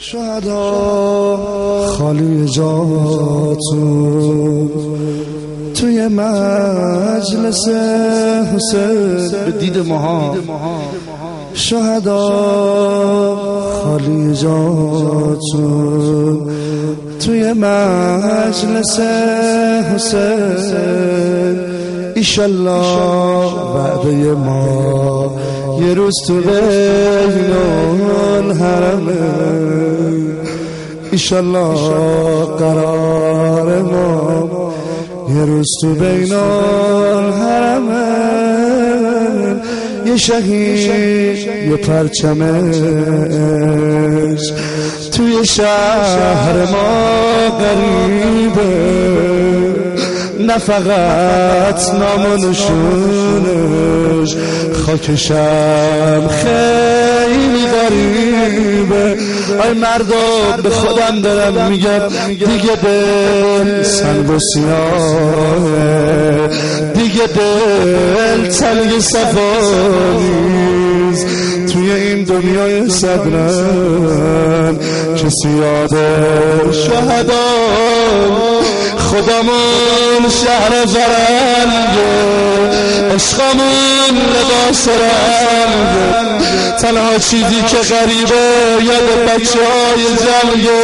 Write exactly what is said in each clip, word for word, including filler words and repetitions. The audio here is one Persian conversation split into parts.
شهدا خالی جاتون توی مجلس حسین به دید ماها شهدا خالی جاتون توی مجلس حسین ایشالله وعده ما یه روز تو بین الحرمه ایشالله قرار ما یه روز تو بین الحرمه یه شهید یه پرچمش توی شهر ما غریبه نه فقط نام و نشونش خاکشم خیلی غریبه آی مردا به خودم دارم میگم دیگه دل سنگ و سیاهه دیگه دل تلگ صفانیست توی این دنیای صدرن کسی یاده شهدا خودمون شهر فرنگه عشقمون لباس رنگه تنها چیزی که غریبه یاد بچه های جنگه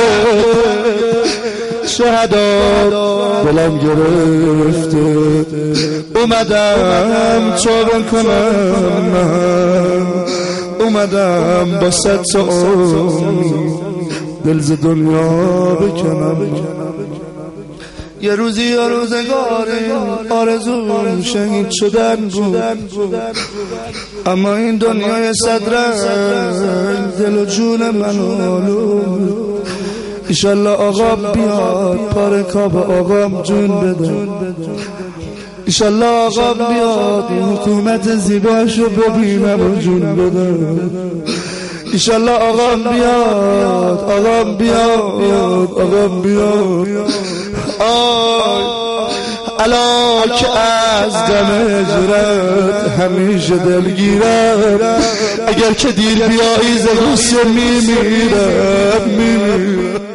شهدا دلم گرفته اومدم توبه کنم من اومدم با ست تا امید دل ز دنیا بکنم یه روزی یا روزگاری آرزوم شهید شدن بود اما این دنیای صدرنگ دل و جون من آلود ایشالله آقا بیاد پاره کاب آقام جون بده ایشالله آقا بیاد این حکومت زیباشو ببینم و جون بده ایشالله آقا بیاد آقا بیاد آقا بیاد آی الا که از غم هجرت همیشه دلگیرم اگر که دیر بیایی ز غصه میمیرم میمیرم